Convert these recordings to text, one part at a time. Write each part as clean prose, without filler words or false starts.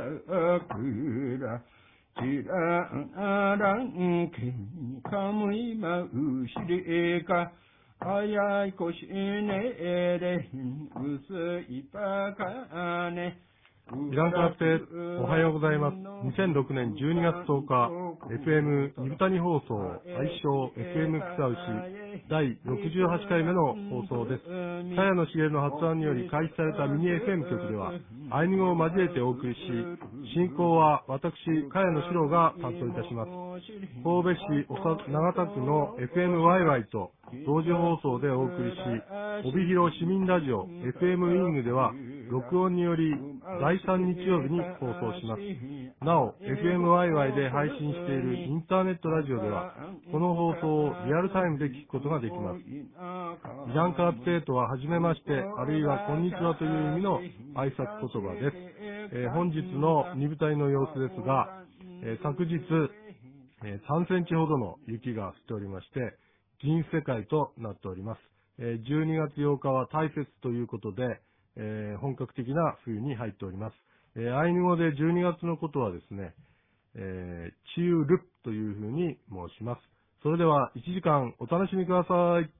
くらちららんけにかむいまうしりかあやいこしねえれんうすいぱかねイランカープテおはようございます。2006年12月10日、FM 二谷放送、愛称 FM 草牛、第68回目の放送です。茅野茂の発案により開始されたミニ FM 局では、アイヌ語を交えてお送りし、進行は私、茅野史郎が担当いたします。神戸市長田区の FM ワイワイと同時放送でお送りし、帯広市民ラジオ FM ウィングでは、録音により第3日曜日に放送します。なお、FMYY で配信しているインターネットラジオでは、この放送をリアルタイムで聞くことができます。イランカープテートははじめまして、あるいはこんにちはという意味の挨拶言葉です。本日の二部隊の様子ですが、昨日、3センチほどの雪が降っておりまして、銀世界となっております。12月8日は大雪ということで、本格的な冬に入っております。アイヌ語で12月のことはですね、チュールというふうに申します。それでは1時間お楽しみください。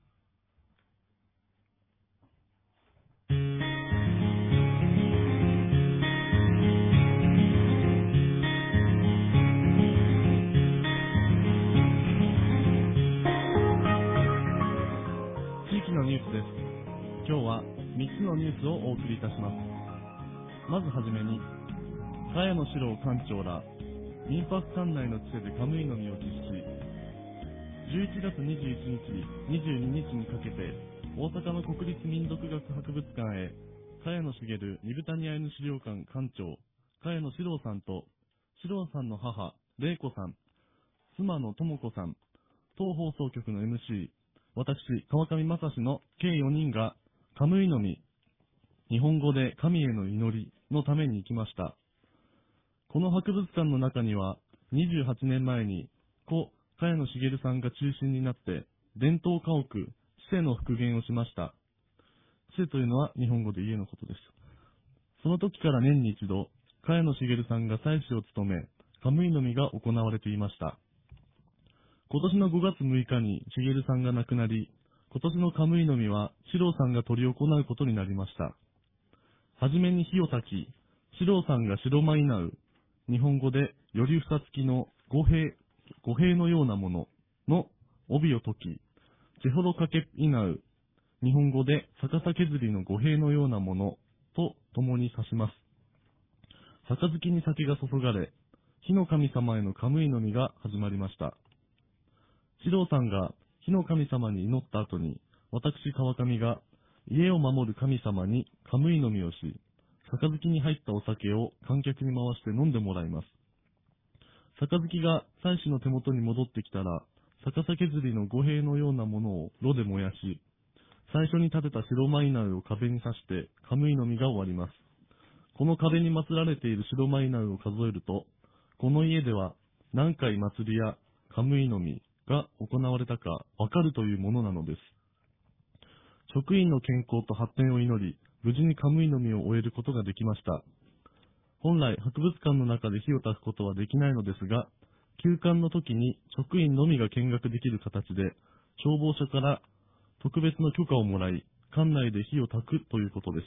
地域のニュースです。今日は3つのニュースをお送りいたします。まずはじめに、茅野史郎館長ら民泊館内の地でカムイの実を実施。11月21日、22日にかけて大阪の国立民族学博物館へ茅野茂二部谷アイヌ資料館館長茅野史郎さんと史郎さんの母玲子さん、妻の智子さん、当放送局の MC、私、川上正史の計4人がカムイの実、日本語で神への祈りのために行きました。この博物館の中には、28年前に故茅野茂さんが中心になって伝統家屋、市の復元をしました。市というのは日本語で家のことです。その時から年に一度、茅野茂さんが祭司を務め、カムイの実が行われていました。今年の5月6日に茂さんが亡くなり、今年のカムイの実は史郎さんが執り行うことになりました。はじめに火を焚き、史郎さんが白舞なう、日本語でよりふさつきの五兵のようなものの帯を解き、チェホロかけいなう、日本語で逆さ削りの五兵のようなものと共に指します。杯に酒が注がれ、火の神様へのカムイの実が始まりました。史郎さんが火の神様に祈った後に、私川上が家を守る神様にカムイの実をし、杯に入ったお酒を観客に回して飲んでもらいます。杯が祭司の手元に戻ってきたら、逆さ削りの五兵のようなものを炉で燃やし、最初に立てた白マイナウを壁に刺してカムイの実が終わります。この壁に祀られている白マイナウを数えると、この家では何回祭りやカムイの実が行われたかわかるというものなのです。職員の健康と発展を祈り、無事にカムイの実を終えることができました。本来、博物館の中で火を焚くことはできないのですが、休館の時に職員のみが見学できる形で、消防署から特別の許可をもらい、館内で火を焚くということです。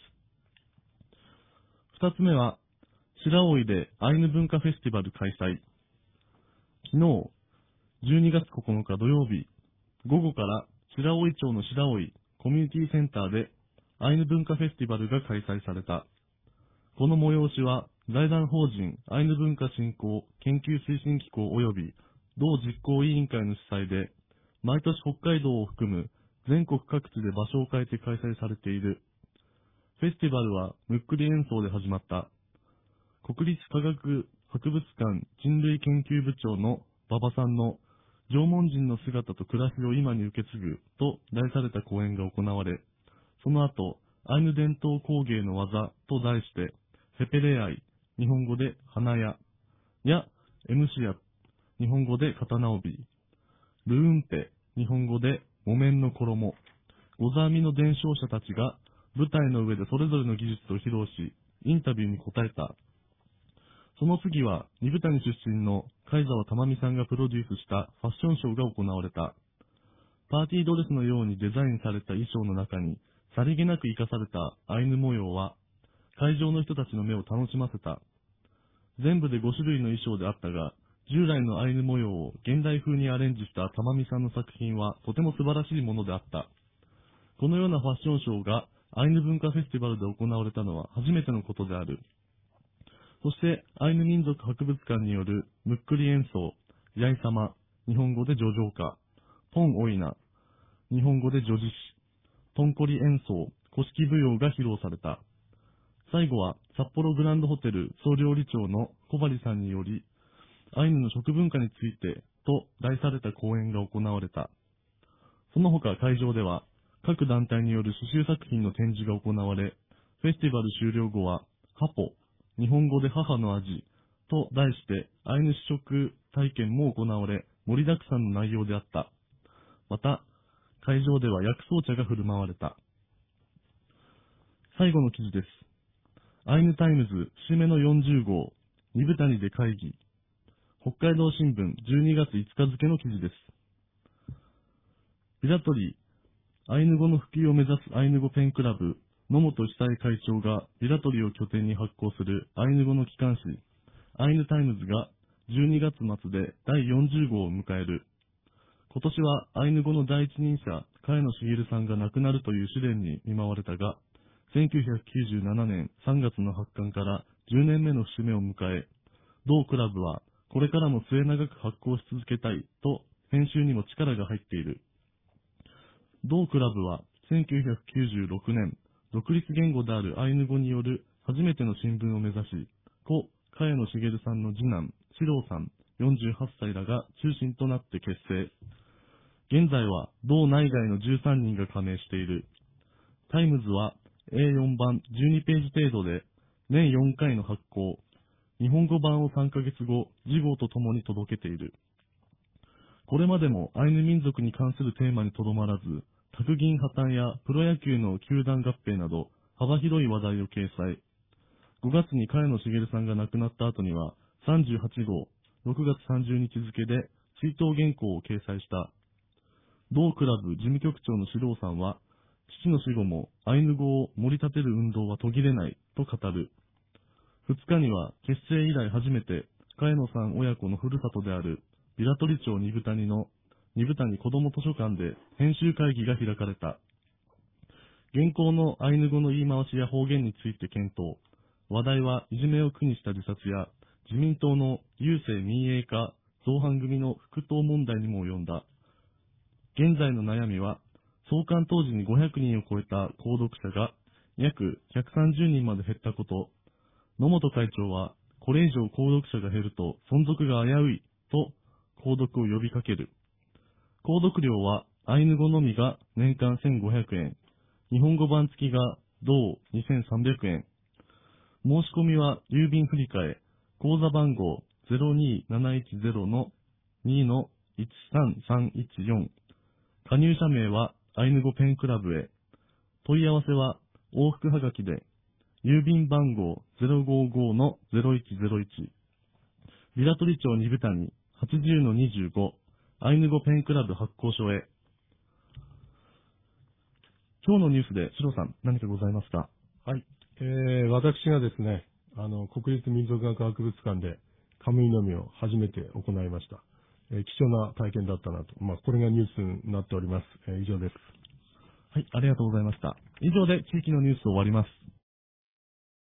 二つ目は、白老でアイヌ文化フェスティバル開催。昨日、12月9日土曜日、午後から白老町の白老コミュニティセンターでアイヌ文化フェスティバルが開催された。この催しは、財団法人アイヌ文化振興研究推進機構及び同実行委員会の主催で、毎年北海道を含む全国各地で場所を変えて開催されている。フェスティバルはムックリ演奏で始まった。国立科学博物館人類研究部長の馬場さんの縄文人の姿と暮らしを今に受け継ぐと題された講演が行われ、その後、アイヌ伝統工芸の技と題して、ヘペレアイ、日本語で花屋、やエムシア、日本語で刀帯、ルーンペ、日本語で木綿の衣、ゴザーミの伝承者たちが舞台の上でそれぞれの技術を披露し、インタビューに答えた。 その次は、二部谷出身の貝沢珠美さんがプロデュースしたファッションショーが行われた。パーティードレスのようにデザインされた衣装の中に、さりげなく生かされたアイヌ模様は、会場の人たちの目を楽しませた。全部で5種類の衣装であったが、従来のアイヌ模様を現代風にアレンジした珠美さんの作品はとても素晴らしいものであった。このようなファッションショーがアイヌ文化フェスティバルで行われたのは初めてのことである。そして、アイヌ民族博物館によるムックリ演奏、ヤイサマ、日本語で叙情歌、ポンオイナ、日本語で叙事詩、トンコリ演奏、古式舞踊が披露された。最後は、札幌グランドホテル総料理長の小針さんにより、アイヌの食文化についてと題された講演が行われた。その他会場では、各団体による刺繍作品の展示が行われ、フェスティバル終了後は、ハポ、日本語で母の味と題してアイヌ試食体験も行われ、盛りだくさんの内容であった。また、会場では薬草茶が振る舞われた。最後の記事です。アイヌタイムズ節目の40号、二部谷で会議。北海道新聞12月5日付の記事です。ビラトリー、アイヌ語の普及を目指すアイヌ語ペンクラブ、野本久恵会長がビラトリを拠点に発行するアイヌ語の機関誌、アイヌタイムズが12月末で第40号を迎える。今年はアイヌ語の第一人者、茅野茂さんが亡くなるという試練に見舞われたが、1997年3月の発刊から10年目の節目を迎え、同クラブはこれからも末永く発行し続けたいと編集にも力が入っている。同クラブは1996年、独立言語であるアイヌ語による初めての新聞を目指し、故茅野茂さんの次男、四郎さん48歳らが中心となって結成。現在は同内外の13人が加盟している。タイムズは A4 版12ページ程度で年4回の発行。日本語版を3ヶ月後、次号とともに届けている。これまでもアイヌ民族に関するテーマにとどまらず、宅銀破綻やプロ野球の球団合併など幅広い話題を掲載。5月に茅野茂さんが亡くなった後には38号、6月30日付で追悼原稿を掲載した。同クラブ事務局長の四郎さんは、父の死後もアイヌ語を盛り立てる運動は途切れないと語る。2日には結成以来初めて茅野さん親子のふるさとであるビラトリ町二部谷の二部谷子ども図書館で編集会議が開かれた。現行のアイヌ語の言い回しや方言について検討。話題はいじめを苦にした自殺や自民党の郵政民営化造反組の復党問題にも及んだ。現在の悩みは、創刊当時に500人を超えた購読者が約130人まで減ったこと。野本会長は、これ以上購読者が減ると存続が危ういと購読を呼びかける。購読料はアイヌ語のみが年間1500円、日本語版付きが同2300円。申し込みは郵便振替、口座番号 02710-2-13314。加入者名はアイヌ語ペンクラブへ。問い合わせは往復はがきで、郵便番号 055-0101。ビラトリ町二部谷 80-25。アイヌ語ペンクラブ発行所へ。今日のニュースで、シロさん、何かございますか？ はい。私がですね、国立民族学博物館でカムイのみを初めて行いました。貴重な体験だったなと。これがニュースになっております。以上です。 はい、ありがとうございました。以上で地域のニュースを終わります。